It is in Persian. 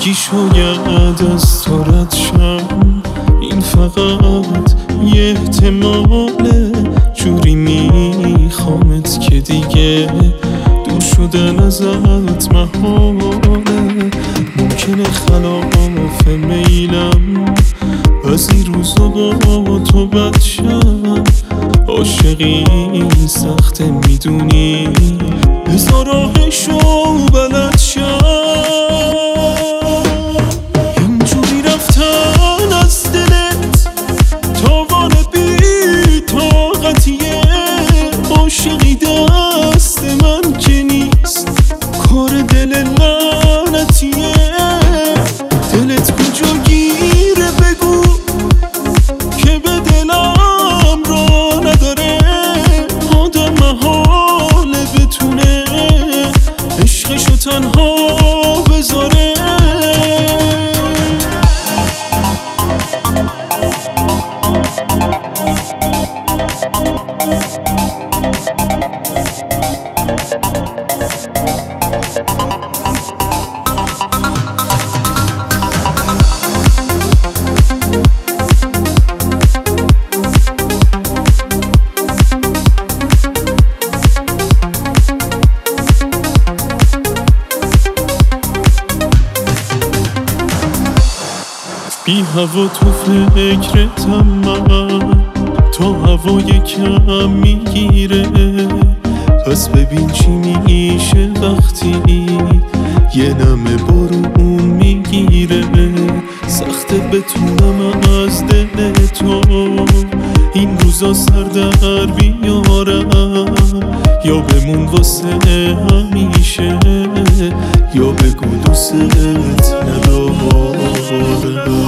میگی شاید از تو رد شم، این فقط یه احتماله، جوری میخوامت که دیگه دور شدن ازت محاله. ممکنه خلاف میلم از این روزا با تو بد شم، عاشقی سخته میدونی، بذار راهشو بلد شم. اینجوری رفتن از دلت تاوان بی طاقتیه، عاشقی دست من که نیست، کار دل لعنتیه. دلت کجا گیره بگو که به دلم را نداره، آدم محاله بتونه عشقشو تنها بذاره. بی هوا تو فکرتم من، تا هوای کم میگیره، پس ببین چی میشه وقتی یه نم بارون میگیره. سخته بتونم از دل تو این روزا سر در بیارم، یا بمون واسه همیشه، یا بگو دوست ندارم.